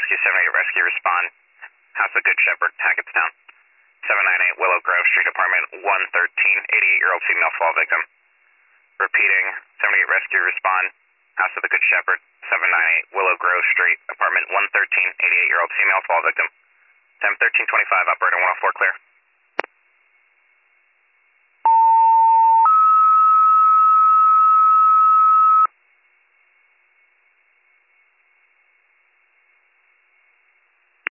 Rescue 78 Rescue, respond. House of Good Shepherd, Hackettstown. 798 Willow Grove Street, apartment 113, 88-year-old female fall victim. Repeating, 78 Rescue, respond. House of the Good Shepherd, 798 Willow Grove Street, apartment 113, 88-year-old female fall victim. 10-13-25, operator 104, clear.